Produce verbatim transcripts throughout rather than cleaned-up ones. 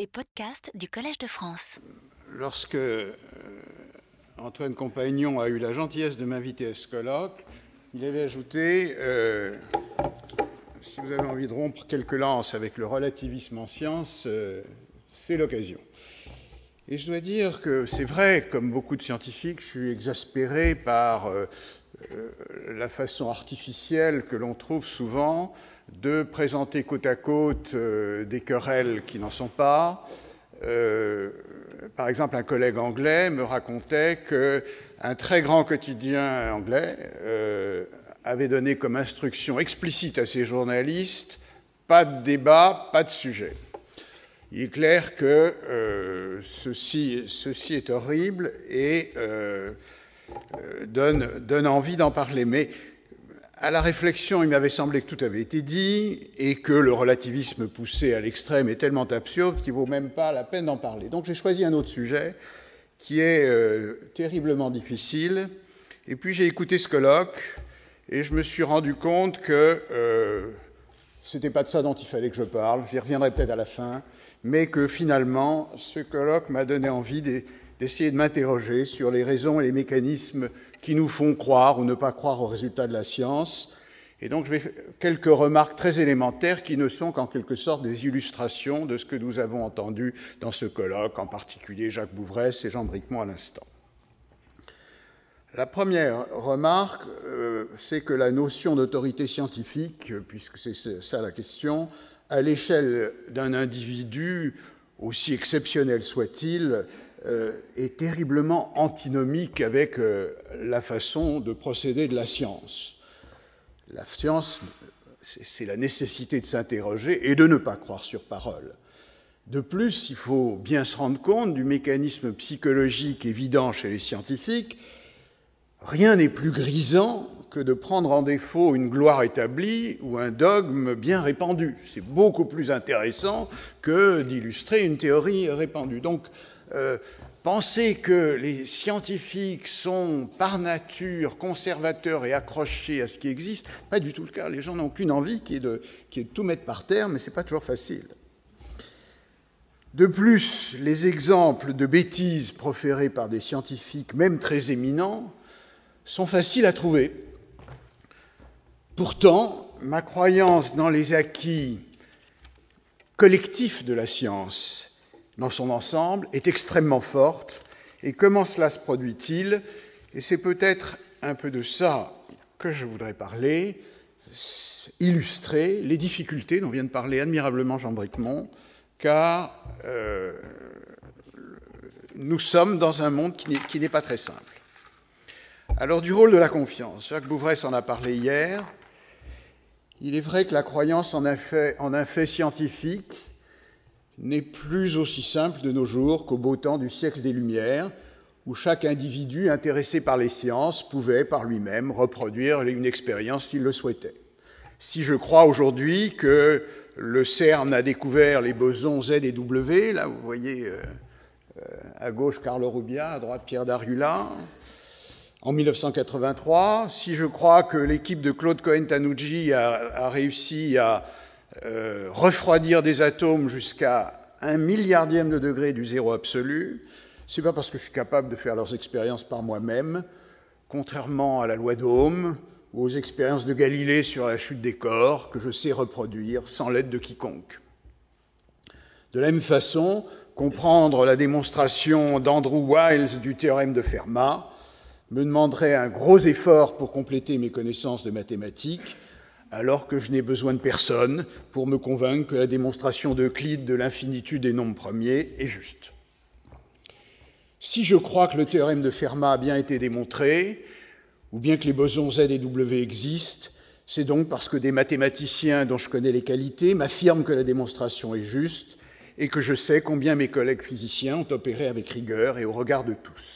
Les podcasts du Collège de France. Lorsque euh, Antoine Compagnon a eu la gentillesse de m'inviter à ce colloque, il avait ajouté euh, « Si vous avez envie de rompre quelques lances avec le relativisme en sciences, euh, c'est l'occasion ». Et je dois dire que c'est vrai, comme beaucoup de scientifiques, je suis exaspéré par euh, euh, la façon artificielle que l'on trouve souvent de présenter côte à côte euh, des querelles qui n'en sont pas. Euh, par exemple, un collègue anglais me racontait qu'un très grand quotidien anglais euh, avait donné comme instruction explicite à ses journalistes « pas de débat, pas de sujet ». Il est clair que euh, ceci, ceci est horrible et euh, euh, donne, donne envie d'en parler. Mais à la réflexion, il m'avait semblé que tout avait été dit et que le relativisme poussé à l'extrême est tellement absurde qu'il ne vaut même pas la peine d'en parler. Donc j'ai choisi un autre sujet qui est euh, terriblement difficile. Et puis j'ai écouté ce colloque et je me suis rendu compte que euh, ce n'était pas de ça dont il fallait que je parle. J'y reviendrai peut-être à la fin. Mais que finalement, ce colloque m'a donné envie d'essayer de m'interroger sur les raisons et les mécanismes qui nous font croire ou ne pas croire aux résultats de la science. Et donc, je vais faire quelques remarques très élémentaires qui ne sont qu'en quelque sorte des illustrations de ce que nous avons entendu dans ce colloque, en particulier Jacques Bouvresse et Jean Bricmont à l'instant. La première remarque, euh, c'est que la notion d'autorité scientifique, puisque c'est ça la question, à l'échelle d'un individu, aussi exceptionnel soit-il, euh, est terriblement antinomique avec euh, la façon de procéder de la science. La science, c'est la nécessité de s'interroger et de ne pas croire sur parole. De plus, il faut bien se rendre compte du mécanisme psychologique évident chez les scientifiques. Rien n'est plus grisant que de prendre en défaut une gloire établie ou un dogme bien répandu. C'est beaucoup plus intéressant que d'illustrer une théorie répandue. Donc, euh, penser que les scientifiques sont par nature conservateurs et accrochés à ce qui existe, pas du tout le cas. Les gens n'ont qu'une envie qui est, de, qui est de tout mettre par terre, mais ce n'est pas toujours facile. De plus, les exemples de bêtises proférées par des scientifiques, même très éminents, sont faciles à trouver. Pourtant, ma croyance dans les acquis collectifs de la science, dans son ensemble, est extrêmement forte. Et comment cela se produit-il? Et c'est peut-être un peu de ça que je voudrais parler, illustrer les difficultés dont vient de parler admirablement Jean Bricmont, car euh, nous sommes dans un monde qui n'est pas très simple. Alors, du rôle de la confiance, Jacques Bouvresse en a parlé hier. Il est vrai que la croyance en un fait, en un fait scientifique n'est plus aussi simple de nos jours qu'au beau temps du siècle des Lumières, où chaque individu intéressé par les sciences pouvait par lui-même reproduire une expérience s'il le souhaitait. Si je crois aujourd'hui que le CERN a découvert les bosons Z et W, là vous voyez euh, euh, à gauche Carlo Rubbia, à droite Pierre Darula, en mille neuf cent quatre-vingt-trois, si je crois que l'équipe de Claude Cohen-Tanucci a, a réussi à euh, refroidir des atomes jusqu'à un milliardième de degré du zéro absolu, c'est pas parce que je suis capable de faire leurs expériences par moi-même, contrairement à la loi d'Ohm ou aux expériences de Galilée sur la chute des corps, que je sais reproduire sans l'aide de quiconque. De la même façon, comprendre la démonstration d'Andrew Wiles du théorème de Fermat me demanderait un gros effort pour compléter mes connaissances de mathématiques, alors que je n'ai besoin de personne pour me convaincre que la démonstration d'Euclide de l'infinitude des nombres premiers est juste. Si je crois que le théorème de Fermat a bien été démontré, ou bien que les bosons Z et W existent, c'est donc parce que des mathématiciens dont je connais les qualités m'affirment que la démonstration est juste et que je sais combien mes collègues physiciens ont opéré avec rigueur et au regard de tous.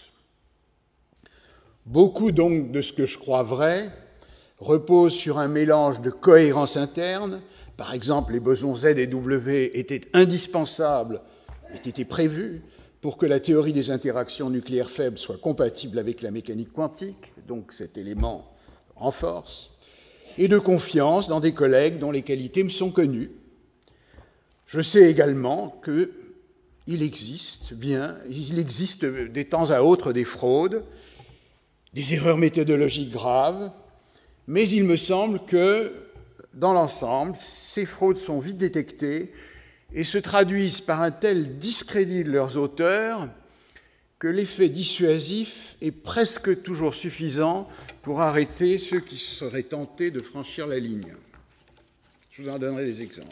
Beaucoup donc de ce que je crois vrai repose sur un mélange de cohérence interne. Par exemple, les bosons Z et W étaient indispensables, étaient prévus pour que la théorie des interactions nucléaires faibles soit compatible avec la mécanique quantique, donc cet élément renforce, et de confiance dans des collègues dont les qualités me sont connues. Je sais également que il existe bien, il existe des temps à autre des fraudes, des erreurs méthodologiques graves, mais il me semble que, dans l'ensemble, ces fraudes sont vite détectées et se traduisent par un tel discrédit de leurs auteurs que l'effet dissuasif est presque toujours suffisant pour arrêter ceux qui seraient tentés de franchir la ligne. Je vous en donnerai des exemples.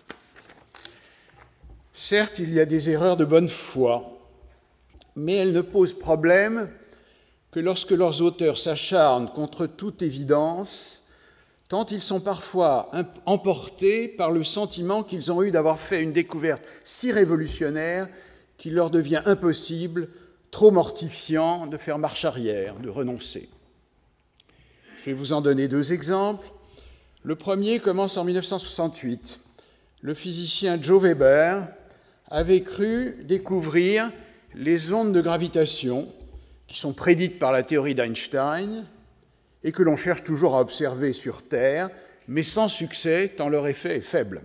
Certes, il y a des erreurs de bonne foi, mais elles ne posent problème que lorsque leurs auteurs s'acharnent contre toute évidence, tant ils sont parfois emportés par le sentiment qu'ils ont eu d'avoir fait une découverte si révolutionnaire qu'il leur devient impossible, trop mortifiant, de faire marche arrière, de renoncer. Je vais vous en donner deux exemples. Le premier commence en mille neuf cent soixante-huit. Le physicien Joe Weber avait cru découvrir les ondes de gravitation qui sont prédites par la théorie d'Einstein et que l'on cherche toujours à observer sur Terre, mais sans succès tant leur effet est faible.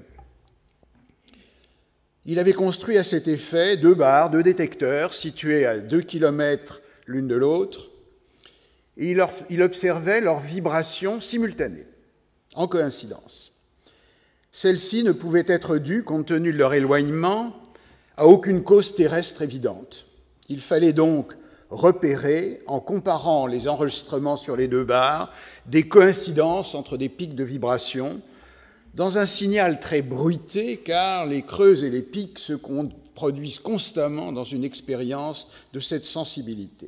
Il avait construit à cet effet deux barres, deux détecteurs situés à deux kilomètres l'une de l'autre, et il, leur, il observait leurs vibrations simultanées, en coïncidence. Celles-ci ne pouvaient être dues, compte tenu de leur éloignement, à aucune cause terrestre évidente. Il fallait donc repérer, en comparant les enregistrements sur les deux barres, des coïncidences entre des pics de vibration, dans un signal très bruité, car les creux et les pics se produisent constamment dans une expérience de cette sensibilité.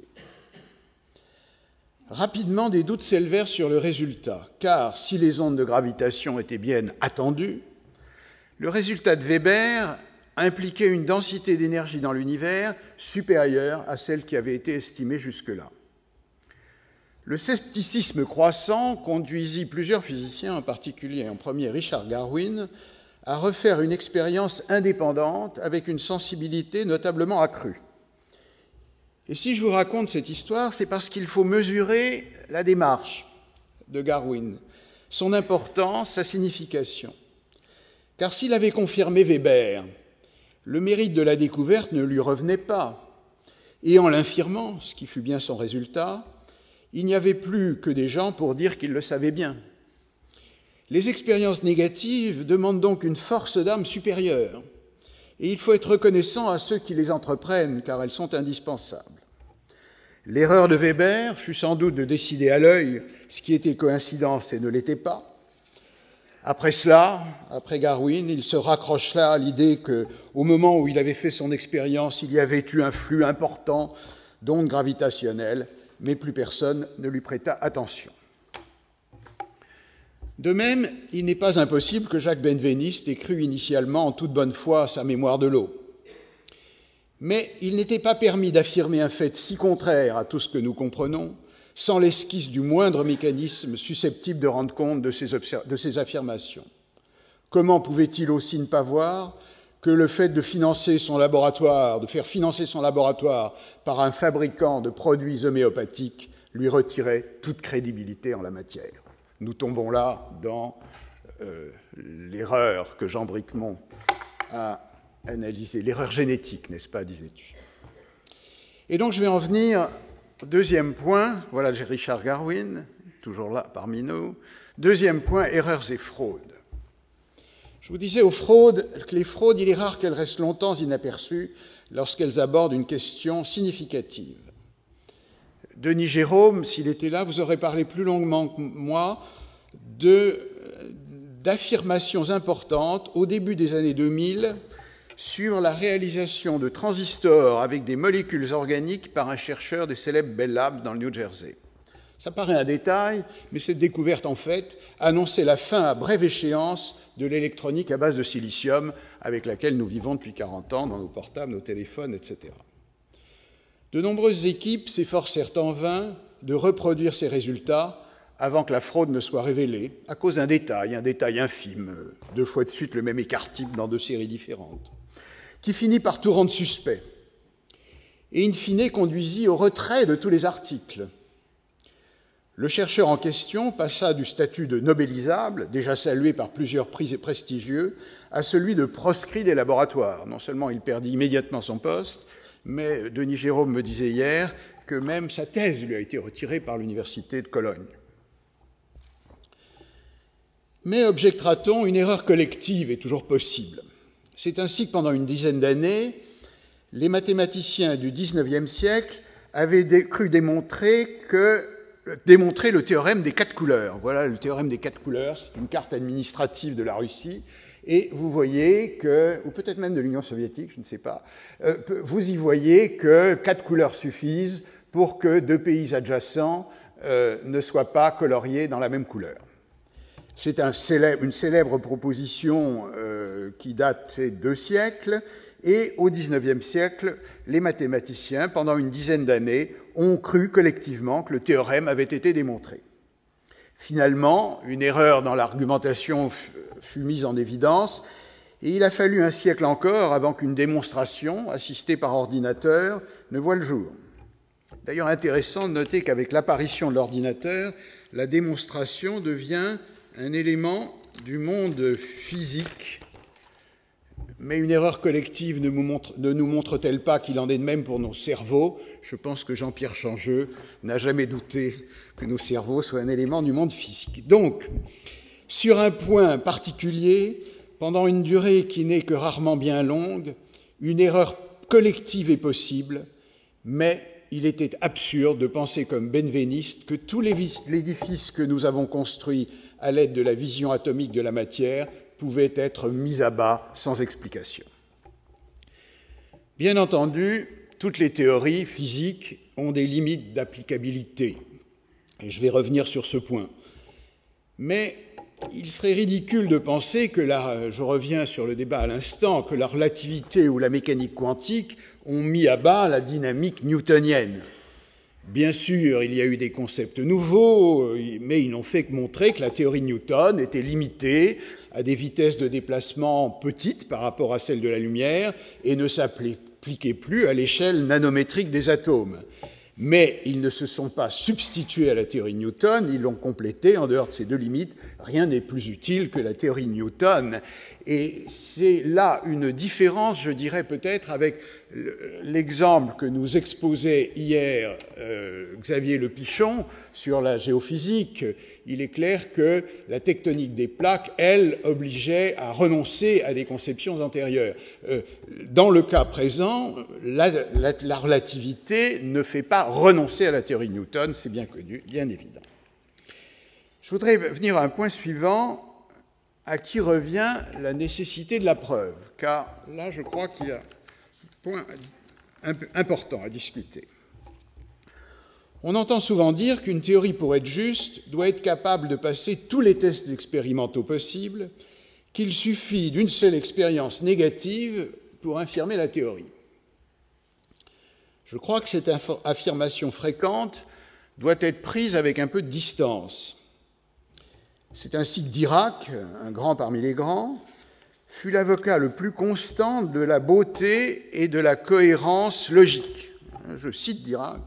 Rapidement, des doutes s'élevèrent sur le résultat, car si les ondes de gravitation étaient bien attendues, le résultat de Weber impliquait une densité d'énergie dans l'univers supérieure à celle qui avait été estimée jusque-là. Le scepticisme croissant conduisit plusieurs physiciens, en particulier en premier Richard Garwin, à refaire une expérience indépendante avec une sensibilité notablement accrue. Et si je vous raconte cette histoire, c'est parce qu'il faut mesurer la démarche de Garwin, son importance, sa signification. Car s'il avait confirmé Weber, le mérite de la découverte ne lui revenait pas. Et en l'infirmant, ce qui fut bien son résultat, il n'y avait plus que des gens pour dire qu'ils le savaient bien. Les expériences négatives demandent donc une force d'âme supérieure, et il faut être reconnaissant à ceux qui les entreprennent, car elles sont indispensables. L'erreur de Weber fut sans doute de décider à l'œil ce qui était coïncidence et ne l'était pas. Après cela, après Garwin, il se raccrocha à l'idée qu'au moment où il avait fait son expérience, il y avait eu un flux important d'ondes gravitationnelles, mais plus personne ne lui prêta attention. De même, il n'est pas impossible que Jacques Benveniste ait cru initialement en toute bonne foi à sa mémoire de l'eau. Mais il n'était pas permis d'affirmer un fait si contraire à tout ce que nous comprenons, sans l'esquisse du moindre mécanisme susceptible de rendre compte de ces, de ces affirmations. Comment pouvait-il aussi ne pas voir que le fait de financer son laboratoire, de faire financer son laboratoire par un fabricant de produits homéopathiques lui retirait toute crédibilité en la matière? Nous tombons là dans euh, l'erreur que Jean Bricmont a analysée, l'erreur génétique, n'est-ce pas, disais-tu? Et donc je vais en venir au deuxième point, voilà Richard Garwin, toujours là parmi nous. Deuxième point, erreurs et fraudes. Je vous disais aux fraudes que les fraudes, il est rare qu'elles restent longtemps inaperçues lorsqu'elles abordent une question significative. Denis Jérôme, s'il était là, vous aurait parlé plus longuement que moi de, d'affirmations importantes au début des années deux mille sur la réalisation de transistors avec des molécules organiques par un chercheur des célèbres Bell Labs dans le New Jersey. Ça paraît un détail, mais cette découverte, en fait, annonçait la fin à brève échéance de l'électronique à base de silicium avec laquelle nous vivons depuis quarante ans dans nos portables, nos téléphones, et cetera. De nombreuses équipes s'efforcèrent en vain de reproduire ces résultats avant que la fraude ne soit révélée, à cause d'un détail, un détail infime, deux fois de suite le même écart-type dans deux séries différentes, qui finit par tout rendre suspect, et in fine conduisit au retrait de tous les articles. Le chercheur en question passa du statut de nobelisable, déjà salué par plusieurs prix prestigieux, à celui de proscrit des laboratoires. Non seulement il perdit immédiatement son poste, mais Denis Jérôme me disait hier que même sa thèse lui a été retirée par l'université de Cologne. Mais, objectera-t-on, une erreur collective est toujours possible. C'est ainsi que pendant une dizaine d'années, les mathématiciens du dix-neuvième siècle avaient dé- cru démontrer, que, démontrer le théorème des quatre couleurs. Voilà, le théorème des quatre couleurs, c'est une carte administrative de la Russie, et vous voyez que, ou peut-être même de l'Union soviétique, je ne sais pas, euh, vous y voyez que quatre couleurs suffisent pour que deux pays adjacents euh, ne soient pas coloriés dans la même couleur. C'est un célèbre, une célèbre proposition euh, qui date de deux siècles, et au dix-neuvième siècle, les mathématiciens, pendant une dizaine d'années, ont cru collectivement que le théorème avait été démontré. Finalement, une erreur dans l'argumentation fut mise en évidence, et il a fallu un siècle encore avant qu'une démonstration, assistée par ordinateur, ne voie le jour. D'ailleurs, intéressant de noter qu'avec l'apparition de l'ordinateur, la démonstration devient un élément du monde physique. Mais une erreur collective ne, montre, ne nous montre-t-elle pas qu'il en est de même pour nos cerveaux? Je pense que Jean-Pierre Changeux n'a jamais douté que nos cerveaux soient un élément du monde physique. Donc, sur un point particulier, pendant une durée qui n'est que rarement bien longue, une erreur collective est possible, mais il était absurde de penser comme benveniste que tout l'édifice que nous avons construit à l'aide de la vision atomique de la matière pouvait être mis à bas sans explication. Bien entendu, toutes les théories physiques ont des limites d'applicabilité, et je vais revenir sur ce point. Mais il serait ridicule de penser que, là, je reviens sur le débat à l'instant, que la relativité ou la mécanique quantique ont mis à bas la dynamique newtonienne. Bien sûr, il y a eu des concepts nouveaux, mais ils n'ont fait que montrer que la théorie de Newton était limitée à des vitesses de déplacement petites par rapport à celles de la lumière et ne s'appliquait plus à l'échelle nanométrique des atomes. Mais ils ne se sont pas substitués à la théorie de Newton, ils l'ont complétée. En dehors de ces deux limites, rien n'est plus utile que la théorie de Newton. Et c'est là une différence, je dirais peut-être, avec l'exemple que nous exposait hier euh, Xavier Le Pichon sur la géophysique. Il est clair que la tectonique des plaques, elle, obligeait à renoncer à des conceptions antérieures. Euh, dans le cas présent, la, la, la relativité ne fait pas renoncer à la théorie de Newton, c'est bien connu, bien évident. Je voudrais venir à un point suivant, à qui revient la nécessité de la preuve, car là, je crois qu'il y a un point important à discuter. On entend souvent dire qu'une théorie, pour être juste, doit être capable de passer tous les tests expérimentaux possibles, qu'il suffit d'une seule expérience négative pour infirmer la théorie. Je crois que cette affirmation fréquente doit être prise avec un peu de distance. C'est ainsi que Dirac, un grand parmi les grands, fut l'avocat le plus constant de la beauté et de la cohérence logique. Je cite Dirac.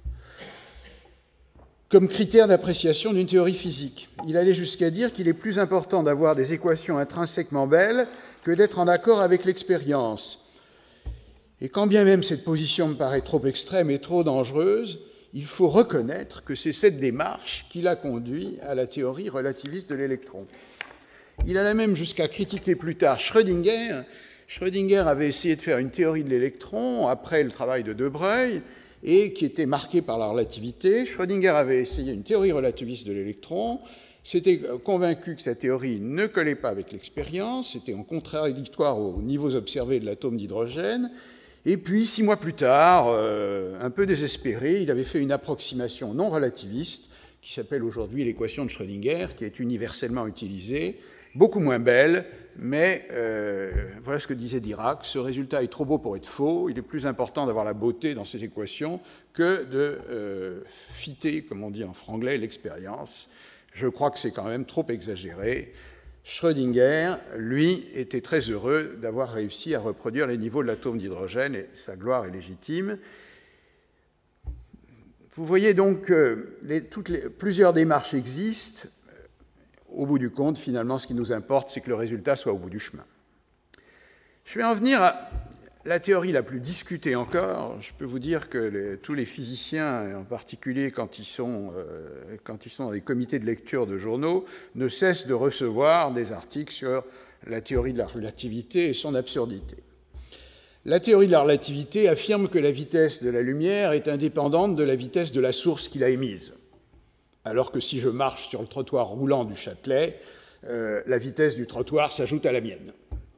Comme critère d'appréciation d'une théorie physique. Il allait jusqu'à dire qu'il est plus important d'avoir des équations intrinsèquement belles que d'être en accord avec l'expérience. Et quand bien même cette position me paraît trop extrême et trop dangereuse, il faut reconnaître que c'est cette démarche qui l'a conduit à la théorie relativiste de l'électron. Il alla même jusqu'à critiquer plus tard Schrödinger. Schrödinger avait essayé de faire une théorie de l'électron après le travail de De Broglie, et qui était marquée par la relativité. Schrödinger avait essayé une théorie relativiste de l'électron, s'était convaincu que sa théorie ne collait pas avec l'expérience, c'était en contradictoire aux niveaux observés de l'atome d'hydrogène, et puis, six mois plus tard, euh, un peu désespéré, il avait fait une approximation non relativiste, qui s'appelle aujourd'hui l'équation de Schrödinger, qui est universellement utilisée, beaucoup moins belle, mais euh, voilà ce que disait Dirac, ce résultat est trop beau pour être faux, il est plus important d'avoir la beauté dans ces équations que de euh, fitter, comme on dit en franglais, l'expérience. Je crois que c'est quand même trop exagéré. Schrödinger, lui, était très heureux d'avoir réussi à reproduire les niveaux de l'atome d'hydrogène, et sa gloire est légitime. Vous voyez donc que les, toutes les, plusieurs démarches existent. Au bout du compte, finalement, ce qui nous importe, c'est que le résultat soit au bout du chemin. Je vais en venir à la théorie la plus discutée encore. Je peux vous dire que les, tous les physiciens, en particulier quand ils, sont, euh, quand ils sont dans des comités de lecture de journaux, ne cessent de recevoir des articles sur la théorie de la relativité et son absurdité. La théorie de la relativité affirme que la vitesse de la lumière est indépendante de la vitesse de la source qui l'a émise. Alors que si je marche sur le trottoir roulant du Châtelet, euh, la vitesse du trottoir s'ajoute à la mienne.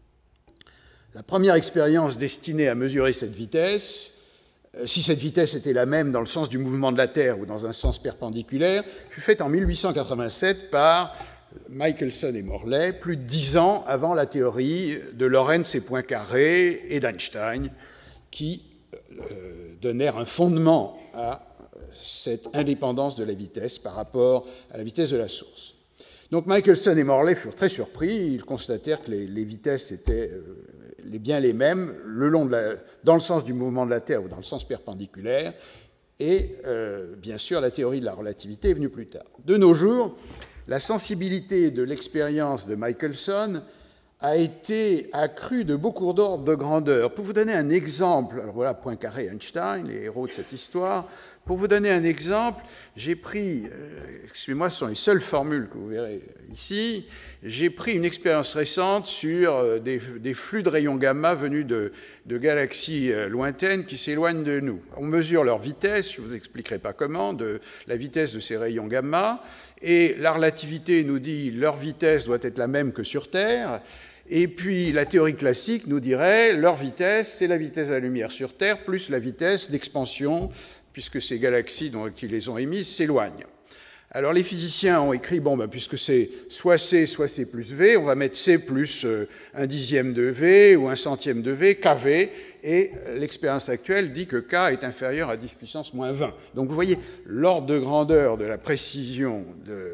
La première expérience destinée à mesurer cette vitesse, euh, si cette vitesse était la même dans le sens du mouvement de la Terre ou dans un sens perpendiculaire, fut faite en mille huit cent quatre-vingt-sept par Michelson et Morley, plus de dix ans avant la théorie de Lorentz et Poincaré et d'Einstein, qui euh, donnèrent un fondement à cette indépendance de la vitesse par rapport à la vitesse de la source. Donc Michelson et Morley furent très surpris, ils constatèrent que les, les vitesses étaient euh, les, bien les mêmes le long de la, dans le sens du mouvement de la Terre ou dans le sens perpendiculaire, et euh, bien sûr la théorie de la relativité est venue plus tard. De nos jours, la sensibilité de l'expérience de Michelson a été accrue de beaucoup d'ordres de grandeur. Pour vous donner un exemple, alors voilà Poincaré et Einstein, les héros de cette histoire. Pour vous donner un exemple, j'ai pris, euh, excusez-moi, ce sont les seules formules que vous verrez ici, j'ai pris une expérience récente sur euh, des, des flux de rayons gamma venus de, de galaxies euh, lointaines qui s'éloignent de nous. On mesure leur vitesse, je ne vous expliquerai pas comment, de la vitesse de ces rayons gamma, et la relativité nous dit leur vitesse doit être la même que sur Terre, et puis la théorie classique nous dirait leur vitesse, c'est la vitesse de la lumière sur Terre, plus la vitesse d'expansion, puisque ces galaxies dont, qui les ont émises s'éloignent. Alors les physiciens ont écrit, bon, ben, puisque c'est soit C, soit C plus V, on va mettre C plus euh, un dixième de V ou un centième de V, K V, et l'expérience actuelle dit que K est inférieur à dix puissance moins vingt. Donc vous voyez l'ordre de grandeur de la précision de,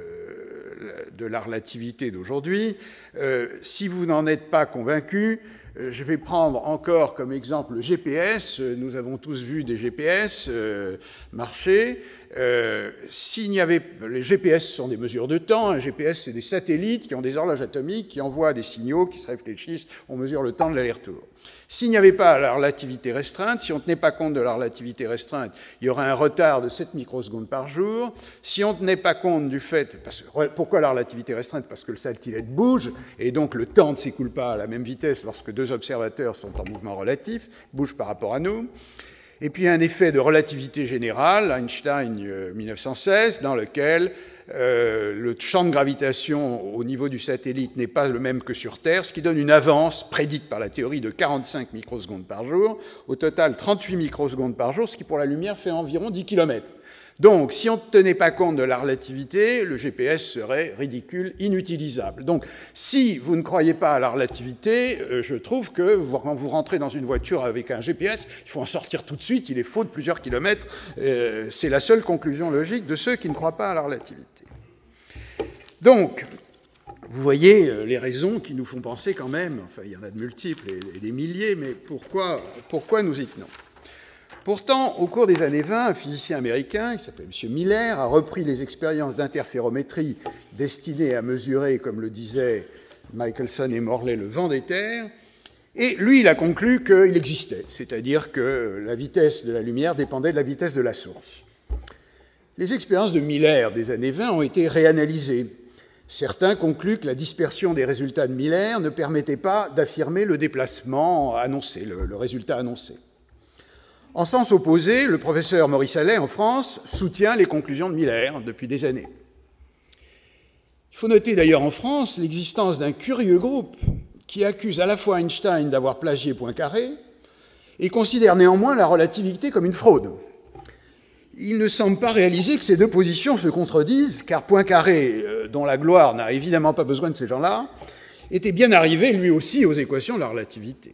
de la relativité d'aujourd'hui. Euh, si vous n'en êtes pas convaincu, je vais prendre encore comme exemple le G P S. Nous avons tous vu des G P S euh, marcher. Euh, s'il n'y avait, les G P S sont des mesures de temps. Un G P S, c'est des satellites qui ont des horloges atomiques qui envoient des signaux qui se réfléchissent. On mesure le temps de l'aller-retour. S'il n'y avait pas la relativité restreinte, si on ne tenait pas compte de la relativité restreinte, il y aurait un retard de sept microsecondes par jour. Si on ne tenait pas compte du fait... Parce que, pourquoi la relativité restreinte? Parce que le satellite bouge, et donc le temps ne s'écoule pas à la même vitesse lorsque deux observateurs sont en mouvement relatif, bougent par rapport à nous. Et puis un effet de relativité générale, Einstein euh, mille neuf cent seize, dans lequel euh, le champ de gravitation au niveau du satellite n'est pas le même que sur Terre, ce qui donne une avance prédite par la théorie de quarante-cinq microsecondes par jour, au total trente-huit microsecondes par jour, ce qui pour la lumière fait environ dix kilomètres. Donc, si on ne tenait pas compte de la relativité, le G P S serait ridicule, inutilisable. Donc, si vous ne croyez pas à la relativité, euh, je trouve que vous, quand vous rentrez dans une voiture avec un G P S, il faut en sortir tout de suite, il est faux de plusieurs kilomètres. Euh, c'est la seule conclusion logique de ceux qui ne croient pas à la relativité. Donc, vous voyez euh, les raisons qui nous font penser quand même, enfin, il y en a de multiples et, et des milliers, mais pourquoi, pourquoi nous y tenons ? Pourtant, au cours des années vingt, un physicien américain, qui s'appelait M. Miller, a repris les expériences d'interférométrie destinées à mesurer, comme le disaient Michelson et Morley, le vent des terres, et lui, il a conclu qu'il existait, c'est-à-dire que la vitesse de la lumière dépendait de la vitesse de la source. Les expériences de Miller des années vingt ont été réanalysées. Certains concluent que la dispersion des résultats de Miller ne permettait pas d'affirmer le déplacement annoncé, le, le résultat annoncé. En sens opposé, le professeur Maurice Allais, en France, soutient les conclusions de Miller depuis des années. Il faut noter d'ailleurs en France l'existence d'un curieux groupe qui accuse à la fois Einstein d'avoir plagié Poincaré et considère néanmoins la relativité comme une fraude. Il ne semble pas réaliser que ces deux positions se contredisent, car Poincaré, dont la gloire n'a évidemment pas besoin de ces gens-là, était bien arrivé lui aussi aux équations de la relativité.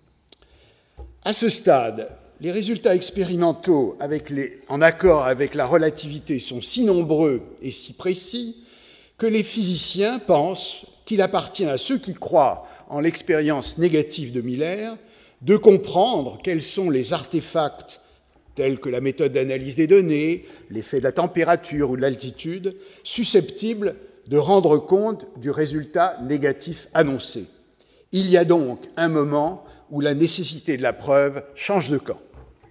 À ce stade, les résultats expérimentaux avec les, en accord avec la relativité sont si nombreux et si précis que les physiciens pensent qu'il appartient à ceux qui croient en l'expérience négative de Miller de comprendre quels sont les artefacts telles que la méthode d'analyse des données, l'effet de la température ou de l'altitude, susceptibles de rendre compte du résultat négatif annoncé. Il y a donc un moment où la nécessité de la preuve change de camp.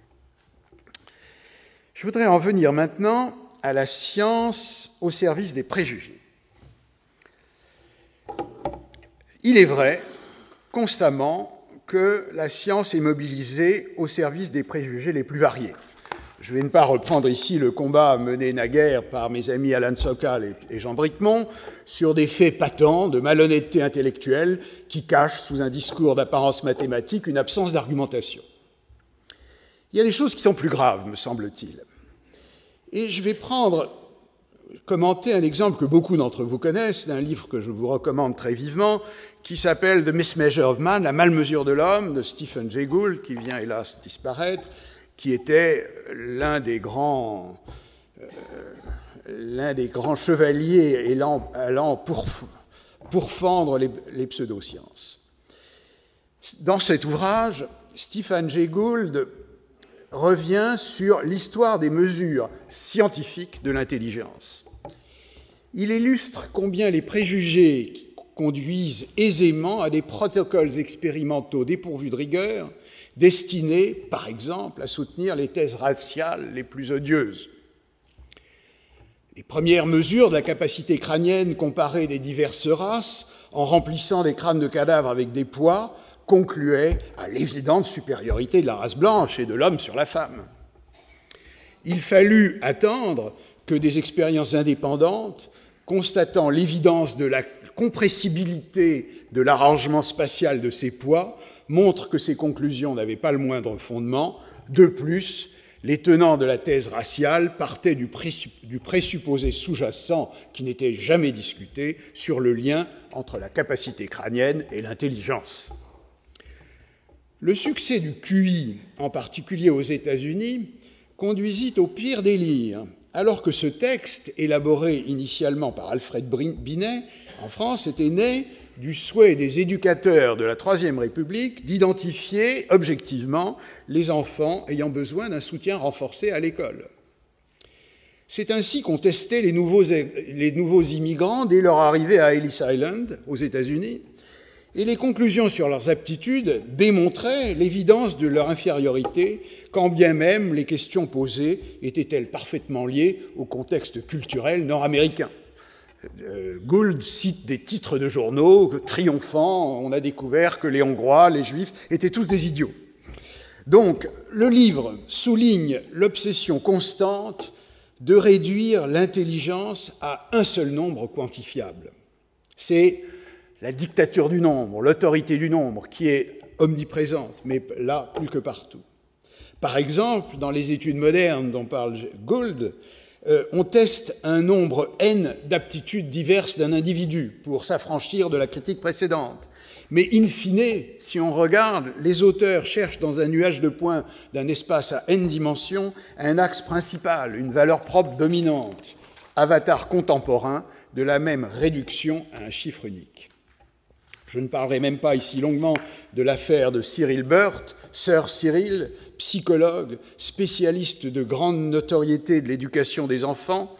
Je voudrais en venir maintenant à la science au service des préjugés. Il est vrai, constamment, que la science est mobilisée au service des préjugés les plus variés. Je vais ne pas reprendre ici le combat mené naguère par mes amis Alain Sokal et Jean Bricmont sur des faits patents de malhonnêteté intellectuelle qui cachent, sous un discours d'apparence mathématique, une absence d'argumentation. Il y a des choses qui sont plus graves, me semble-t-il. Et je vais prendre, commenter un exemple que beaucoup d'entre vous connaissent, d'un livre que je vous recommande très vivement, qui s'appelle « The Mismeasure of Man », la malmesure de l'homme, de Stephen Jay Gould, qui vient hélas disparaître, qui était l'un des grands, euh, l'un des grands chevaliers allant pour, pourfendre les, les pseudosciences. Dans cet ouvrage, Stephen Jay Gould revient sur l'histoire des mesures scientifiques de l'intelligence. Il illustre combien les préjugés conduisent aisément à des protocoles expérimentaux dépourvus de rigueur, destinés, par exemple, à soutenir les thèses raciales les plus odieuses. Les premières mesures de la capacité crânienne comparée des diverses races, en remplissant des crânes de cadavres avec des poids, concluaient à l'évidente supériorité de la race blanche et de l'homme sur la femme. Il fallut attendre que des expériences indépendantes, constatant l'évidence de la compressibilité de l'arrangement spatial de ces poids, montrent que ces conclusions n'avaient pas le moindre fondement. De plus, les tenants de la thèse raciale partaient du présupposé sous-jacent, qui n'était jamais discuté, sur le lien entre la capacité crânienne et l'intelligence. Le succès du Q I, en particulier aux États-Unis, conduisit au pire délire, alors que ce texte, élaboré initialement par Alfred Binet, en France, était né du souhait des éducateurs de la Troisième République d'identifier objectivement les enfants ayant besoin d'un soutien renforcé à l'école. C'est ainsi qu'ont testé les nouveaux, les nouveaux immigrants dès leur arrivée à Ellis Island, aux États-Unis, et les conclusions sur leurs aptitudes démontraient l'évidence de leur infériorité, quand bien même les questions posées étaient-elles parfaitement liées au contexte culturel nord-américain. Euh, Gould cite des titres de journaux triomphants, on a découvert que les Hongrois, les Juifs, étaient tous des idiots. Donc, le livre souligne l'obsession constante de réduire l'intelligence à un seul nombre quantifiable. C'est la dictature du nombre, l'autorité du nombre, qui est omniprésente, mais là, plus que partout. Par exemple, dans les études modernes dont parle Gould, euh, on teste un nombre n d'aptitudes diverses d'un individu pour s'affranchir de la critique précédente. Mais in fine, si on regarde, les auteurs cherchent dans un nuage de points d'un espace à n dimensions un axe principal, une valeur propre dominante, avatar contemporain de la même réduction à un chiffre unique. Je ne parlerai même pas ici longuement de l'affaire de Cyril Burt, Sir Cyril, psychologue, spécialiste de grande notoriété de l'éducation des enfants.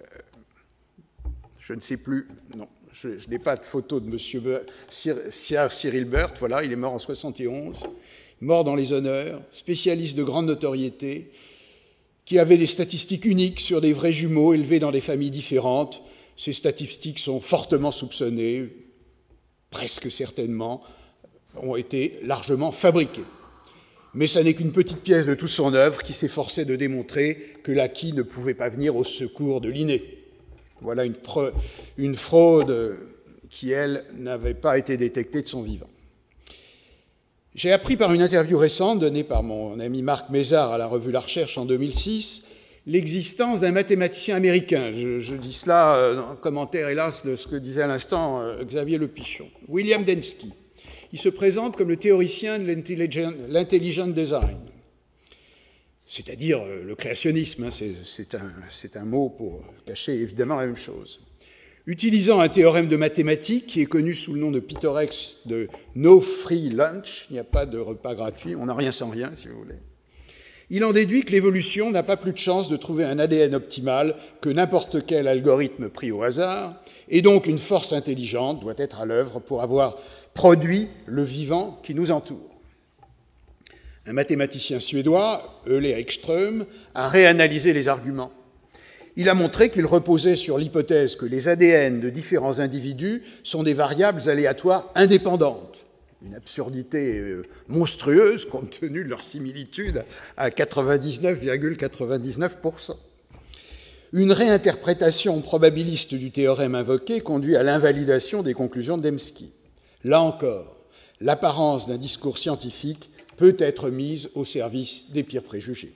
Je ne sais plus, non, je, je n'ai pas de photo de monsieur Burt, Sir Cyril Burt, voilà, il est mort en soixante et onze, mort dans les honneurs, spécialiste de grande notoriété, qui avait des statistiques uniques sur des vrais jumeaux élevés dans des familles différentes. Ces statistiques sont fortement soupçonnées, presque certainement, ont été largement fabriquées. Mais ça n'est qu'une petite pièce de toute son œuvre qui s'efforçait de démontrer que l'acquis ne pouvait pas venir au secours de l'inné. Voilà une, pre- une fraude qui, elle, n'avait pas été détectée de son vivant. J'ai appris par une interview récente donnée par mon ami Marc Mézard à la revue La Recherche en deux mille six l'existence d'un mathématicien américain. Je, je dis cela euh, en commentaire, hélas, de ce que disait à l'instant euh, Xavier Le Pichon. William Densky. Il se présente comme le théoricien de l'intelligent, l'intelligent design, c'est-à-dire euh, le créationnisme. Hein, c'est, c'est, un, c'est un mot pour cacher évidemment la même chose. Utilisant un théorème de mathématiques qui est connu sous le nom de pittoresque de « no free lunch », il n'y a pas de repas gratuit, on n'a rien sans rien, si vous voulez. Il en déduit que l'évolution n'a pas plus de chance de trouver un A D N optimal que n'importe quel algorithme pris au hasard, et donc une force intelligente doit être à l'œuvre pour avoir produit le vivant qui nous entoure. Un mathématicien suédois, Ole Ekström, a réanalysé les arguments. Il a montré qu'ils reposaient sur l'hypothèse que les A D N de différents individus sont des variables aléatoires indépendantes. Une absurdité monstrueuse compte tenu de leur similitude à quatre-vingt-dix-neuf virgule quatre-vingt-dix-neuf pour cent. Une réinterprétation probabiliste du théorème invoqué conduit à l'invalidation des conclusions de Dembski. Là encore, l'apparence d'un discours scientifique peut être mise au service des pires préjugés.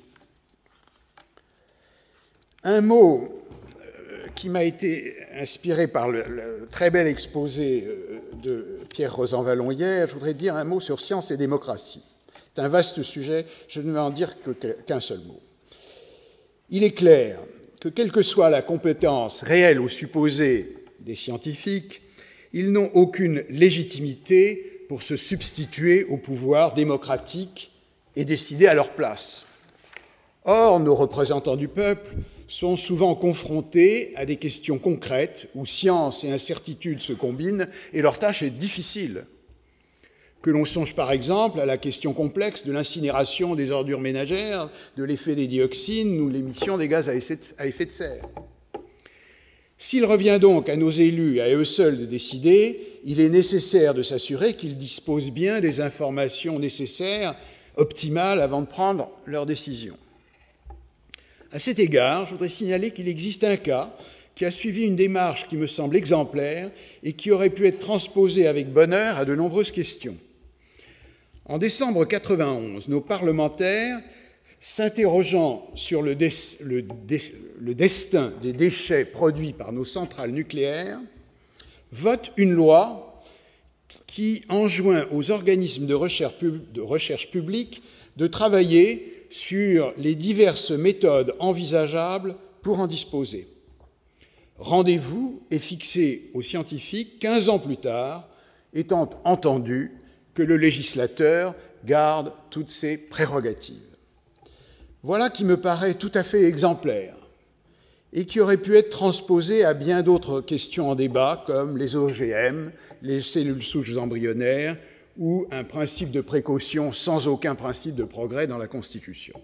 Un mot qui m'a été inspiré par le, le très bel exposé de Pierre Rosanvallon hier, je voudrais dire un mot sur science et démocratie. C'est un vaste sujet, je ne vais en dire que, qu'un seul mot. Il est clair que, quelle que soit la compétence réelle ou supposée des scientifiques, ils n'ont aucune légitimité pour se substituer au pouvoir démocratique et décider à leur place. Or, nos représentants du peuple sont souvent confrontés à des questions concrètes où science et incertitude se combinent et leur tâche est difficile. Que l'on songe par exemple à la question complexe de l'incinération des ordures ménagères, de l'effet des dioxines ou l'émission des gaz à effet de serre. S'il revient donc à nos élus, à eux seuls de décider, il est nécessaire de s'assurer qu'ils disposent bien des informations nécessaires, optimales, avant de prendre leurs décisions. À cet égard, je voudrais signaler qu'il existe un cas qui a suivi une démarche qui me semble exemplaire et qui aurait pu être transposée avec bonheur à de nombreuses questions. En décembre mille neuf cent quatre-vingt-onze, nos parlementaires, s'interrogeant sur le, des, le, des, le destin des déchets produits par nos centrales nucléaires, votent une loi qui enjoint aux organismes de recherche, de recherche publique de travailler sur les diverses méthodes envisageables pour en disposer. Rendez-vous est fixé aux scientifiques quinze ans plus tard, étant entendu que le législateur garde toutes ses prérogatives. Voilà qui me paraît tout à fait exemplaire et qui aurait pu être transposé à bien d'autres questions en débat, comme les O G M, les cellules souches embryonnaires, ou un principe de précaution sans aucun principe de progrès dans la Constitution.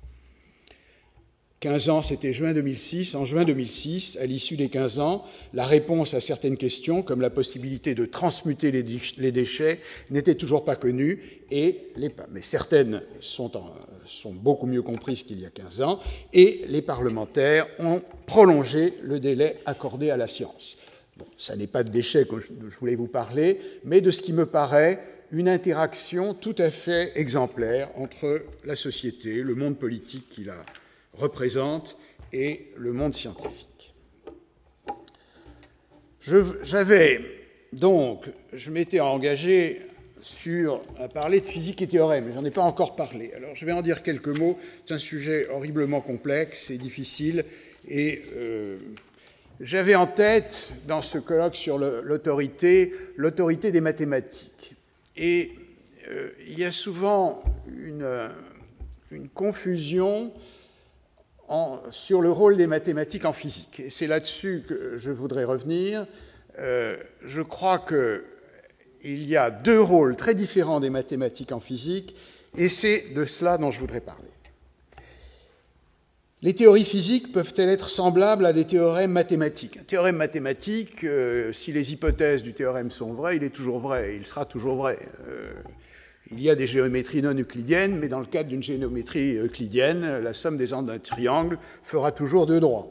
quinze ans, c'était juin deux mille six. En juin deux mille six, à l'issue des quinze ans, la réponse à certaines questions, comme la possibilité de transmuter les déchets, n'était toujours pas connue, et les, mais certaines sont, en, sont beaucoup mieux comprises qu'il y a quinze ans, et les parlementaires ont prolongé le délai accordé à la science. Bon, ça n'est pas de déchets que je, je voulais vous parler, mais de ce qui me paraît une interaction tout à fait exemplaire entre la société, le monde politique qui la représente et le monde scientifique. J'avais donc, je m'étais engagé sur, à parler de physique et théorème, mais je n'en ai pas encore parlé. Alors je vais en dire quelques mots. C'est un sujet horriblement complexe et difficile, et euh, j'avais en tête, dans ce colloque sur l'autorité, l'autorité des mathématiques. Et euh, il y a souvent une, une confusion en, sur le rôle des mathématiques en physique. Et c'est là-dessus que je voudrais revenir. Euh, je crois qu'il y a deux rôles très différents des mathématiques en physique, et c'est de cela dont je voudrais parler. Les théories physiques peuvent-elles être semblables à des théorèmes mathématiques? Un théorème mathématique, euh, si les hypothèses du théorème sont vraies, il est toujours vrai, il sera toujours vrai. Euh, il y a des géométries non euclidiennes, mais dans le cadre d'une géométrie euclidienne, la somme des angles d'un triangle fera toujours deux droits.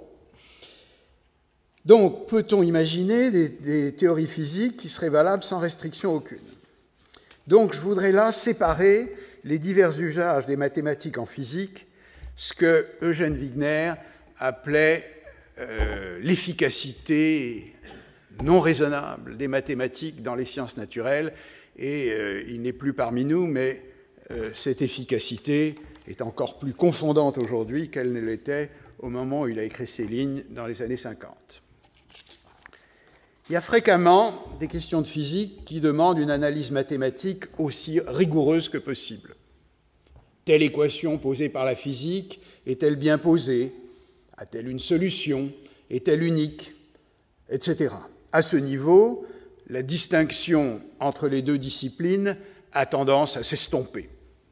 Donc, peut-on imaginer des, des théories physiques qui seraient valables sans restriction aucune? Donc, je voudrais là séparer les divers usages des mathématiques en physique, ce que Eugène Wigner appelait euh, l'efficacité non raisonnable des mathématiques dans les sciences naturelles, et euh, il n'est plus parmi nous, mais euh, cette efficacité est encore plus confondante aujourd'hui qu'elle ne l'était au moment où il a écrit ces lignes dans les années cinquante. Il y a fréquemment des questions de physique qui demandent une analyse mathématique aussi rigoureuse que possible. Telle équation posée par la physique est-elle bien posée? A-t-elle une solution? Est-elle unique? Etc. À ce niveau, la distinction entre les deux disciplines a tendance à s'estomper.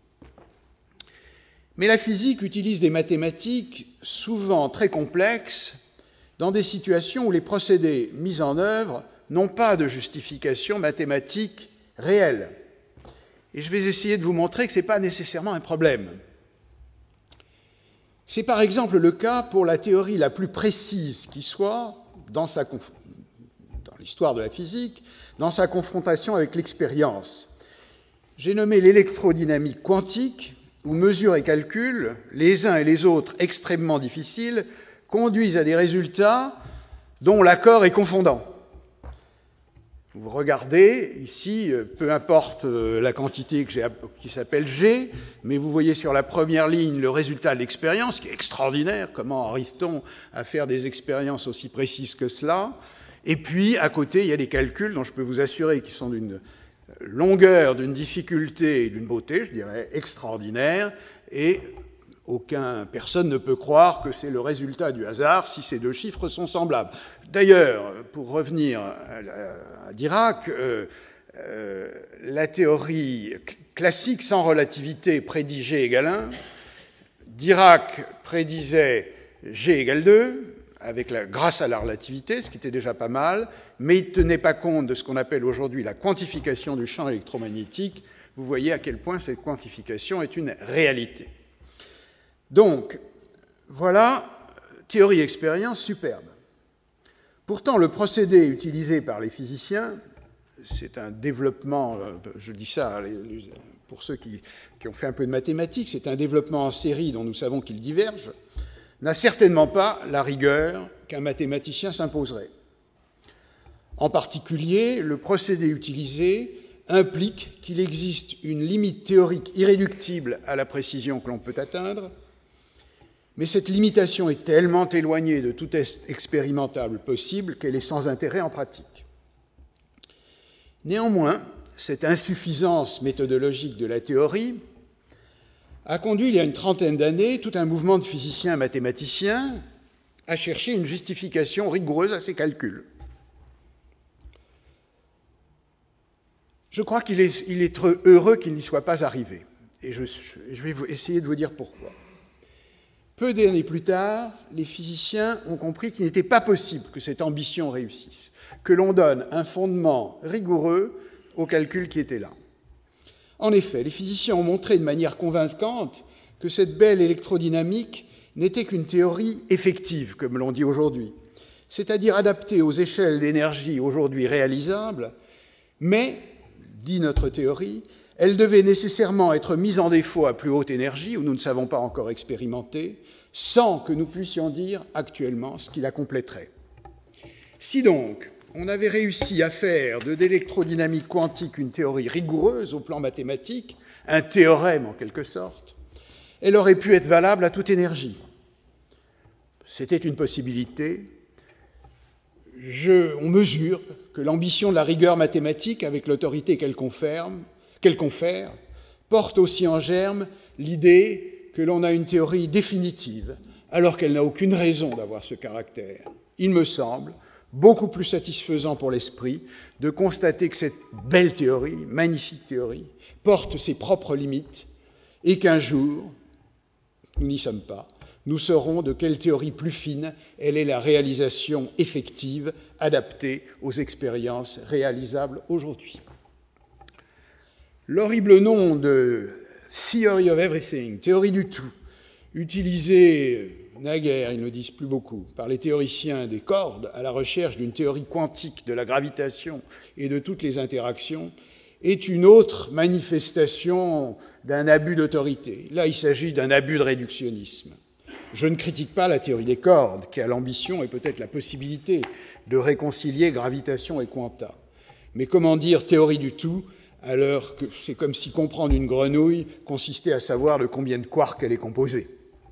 Mais la physique utilise des mathématiques souvent très complexes dans des situations où les procédés mis en œuvre n'ont pas de justification mathématique réelle. Et je vais essayer de vous montrer que ce n'est pas nécessairement un problème. C'est par exemple le cas pour la théorie la plus précise qui soit dans, sa conf... dans l'histoire de la physique, dans sa confrontation avec l'expérience. J'ai nommé l'électrodynamique quantique, où mesures et calculs, les uns et les autres extrêmement difficiles, conduisent à des résultats dont l'accord est confondant. Vous regardez ici, peu importe la quantité que j'ai, qui s'appelle G, mais vous voyez sur la première ligne le résultat de l'expérience, qui est extraordinaire. Comment arrive-t-on à faire des expériences aussi précises que cela? Et puis, à côté, il y a des calculs dont je peux vous assurer qu'ils sont d'une longueur, d'une difficulté et d'une beauté, je dirais, extraordinaire, et aucun, personne ne peut croire que c'est le résultat du hasard si ces deux chiffres sont semblables. D'ailleurs, pour revenir à, à Dirac, euh, euh, la théorie classique sans relativité prédit G égale un. Dirac prédisait G égale deux, avec la, grâce à la relativité, ce qui était déjà pas mal, mais il ne tenait pas compte de ce qu'on appelle aujourd'hui la quantification du champ électromagnétique. Vous voyez à quel point cette quantification est une réalité. Donc, voilà, théorie-expérience superbe. Pourtant, le procédé utilisé par les physiciens, c'est un développement, je dis ça pour ceux qui, qui ont fait un peu de mathématiques, c'est un développement en série dont nous savons qu'il diverge, n'a certainement pas la rigueur qu'un mathématicien s'imposerait. En particulier, le procédé utilisé implique qu'il existe une limite théorique irréductible à la précision que l'on peut atteindre, mais cette limitation est tellement éloignée de tout test expérimentable possible qu'elle est sans intérêt en pratique. Néanmoins, cette insuffisance méthodologique de la théorie a conduit, il y a une trentaine d'années, tout un mouvement de physiciens et mathématiciens à chercher une justification rigoureuse à ces calculs. Je crois qu'il est, il est heureux qu'il n'y soit pas arrivé, et je, je vais essayer de vous dire pourquoi. Peu d'années plus tard, les physiciens ont compris qu'il n'était pas possible que cette ambition réussisse, que l'on donne un fondement rigoureux aux calculs qui étaient là. En effet, les physiciens ont montré de manière convaincante que cette belle électrodynamique n'était qu'une théorie effective, comme l'on dit aujourd'hui, c'est-à-dire adaptée aux échelles d'énergie aujourd'hui réalisables, mais, dit notre théorie, elle devait nécessairement être mise en défaut à plus haute énergie, où nous ne savons pas encore expérimenter, sans que nous puissions dire actuellement ce qui la compléterait. Si donc on avait réussi à faire de l'électrodynamique quantique une théorie rigoureuse au plan mathématique, un théorème en quelque sorte, elle aurait pu être valable à toute énergie. C'était une possibilité. Je, on mesure que l'ambition de la rigueur mathématique, avec l'autorité qu'elle confère, qu'elle confère, porte aussi en germe l'idée que l'on a une théorie définitive, alors qu'elle n'a aucune raison d'avoir ce caractère. Il me semble beaucoup plus satisfaisant pour l'esprit de constater que cette belle théorie, magnifique théorie, porte ses propres limites et qu'un jour, nous n'y sommes pas, nous saurons de quelle théorie plus fine elle est la réalisation effective adaptée aux expériences réalisables aujourd'hui. L'horrible nom de Theory of Everything, théorie du tout, utilisé naguère, ils ne le disent plus beaucoup, par les théoriciens des cordes à la recherche d'une théorie quantique de la gravitation et de toutes les interactions, est une autre manifestation d'un abus d'autorité. Là, il s'agit d'un abus de réductionnisme. Je ne critique pas la théorie des cordes, qui a l'ambition et peut-être la possibilité de réconcilier gravitation et quanta. Mais comment dire théorie du tout, alors que c'est comme si comprendre une grenouille consistait à savoir de combien de quarks elle est composée.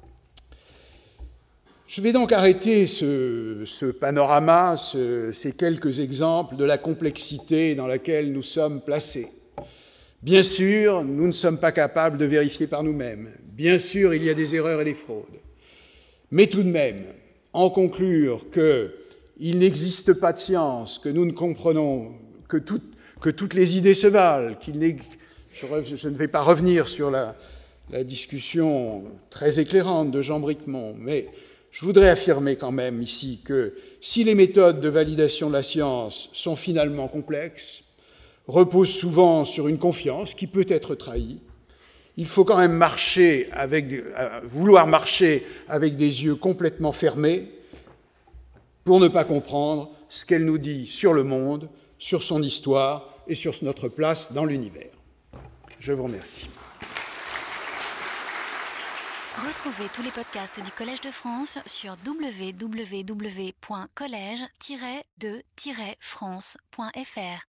Je vais donc arrêter ce, ce panorama, ce, ces quelques exemples de la complexité dans laquelle nous sommes placés, Bien sûr, nous ne sommes pas capables de vérifier par nous-mêmes. Bien sûr, il y a des erreurs et des fraudes. Mais tout de même, en conclure qu'il n'existe pas de science, que nous ne comprenons, que, tout, que toutes les idées se valent, qu'il n'est... Je, je ne vais pas revenir sur la, la discussion très éclairante de Jean Bricmont, mais je voudrais affirmer quand même ici que si les méthodes de validation de la science sont finalement complexes, reposent souvent sur une confiance qui peut être trahie, il faut quand même marcher avec, euh, vouloir marcher avec des yeux complètement fermés pour ne pas comprendre ce qu'elle nous dit sur le monde, sur son histoire et sur notre place dans l'univers. Je vous remercie. Retrouvez tous les podcasts du Collège de France sur w w w point collège tiret de tiret france point f r.